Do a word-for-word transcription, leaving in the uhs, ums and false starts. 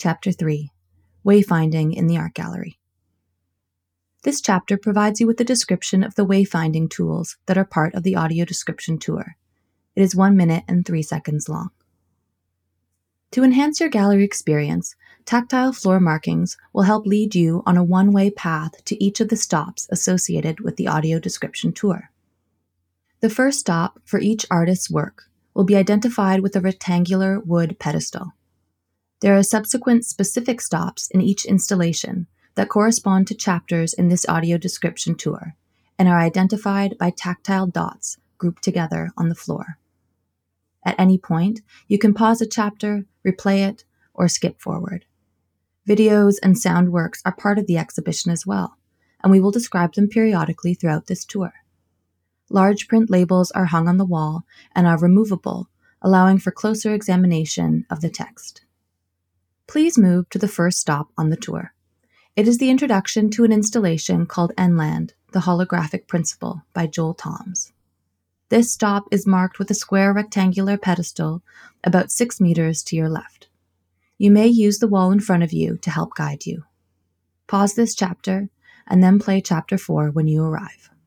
Chapter three, Wayfinding in the Art Gallery. This chapter provides you with a description of the wayfinding tools that are part of the audio description tour. It is one minute and three seconds long. To enhance your gallery experience, tactile floor markings will help lead you on a one-way path to each of the stops associated with the audio description tour. The first stop for each artist's work will be identified with a rectangular wood pedestal. There are subsequent specific stops in each installation that correspond to chapters in this audio description tour and are identified by tactile dots grouped together on the floor. At any point, you can pause a chapter, replay it, or skip forward. Videos and sound works are part of the exhibition as well, and we will describe them periodically throughout this tour. Large print labels are hung on the wall and are removable, allowing for closer examination of the text. Please move to the first stop on the tour. It is the introduction to an installation called Enland, the Holographic Principle by Joel Toms. This stop is marked with a square rectangular pedestal about six meters to your left. You may use the wall in front of you to help guide you. Pause this chapter and then play chapter four when you arrive.